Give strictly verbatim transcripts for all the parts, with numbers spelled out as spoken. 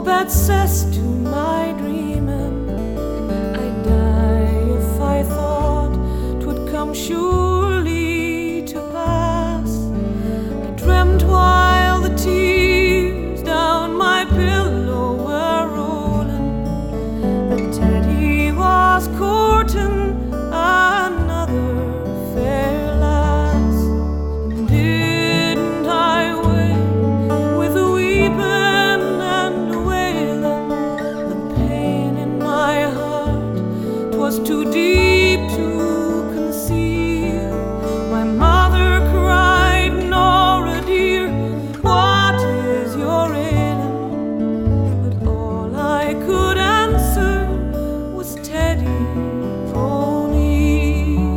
that says to my dreaming, I'd die if I thought 'twould come surely to pass. I dreamt while the tears down my pillow were rolling that Teddy was courting another fair lass. And didn't I wait with a weeping and a wailing? The pain in my heart 'twas too deep to conceal. My mother cried, "Nora dear, what is your ailing?" But all I could answer was Teddy O'Neill.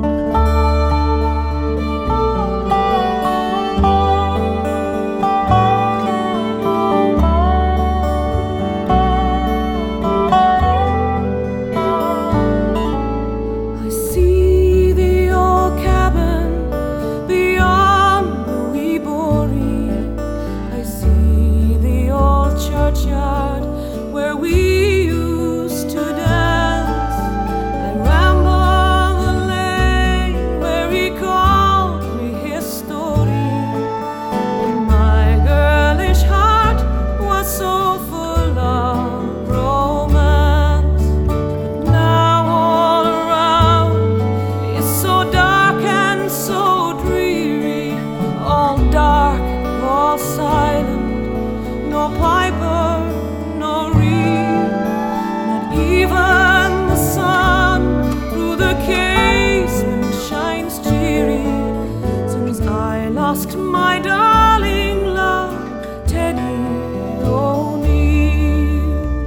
I see the old cabin beyond the wee boreen. I see the old churchyard where we used to dance. I ramble the lane where he called me his story. And my girlish heart was so full of romance. But now all around is so dark and so dreary, all dark, all silent, no piper, no reed, not even the sun through the casement shines cheery. Since I lost my darling love, Teddy O'Neill.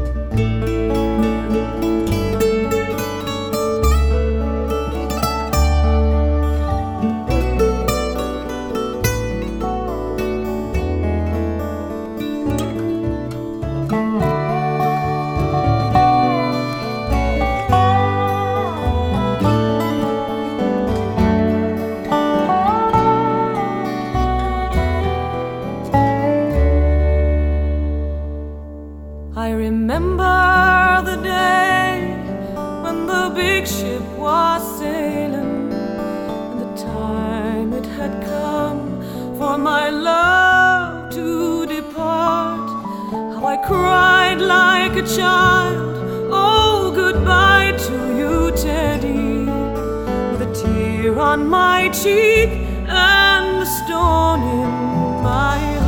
I remember the day when the big ship was sailing, and the time it had come for my love to depart. How I cried like a child, "Oh, goodbye to you, Teddy," with a tear on my cheek and a stone in my heart.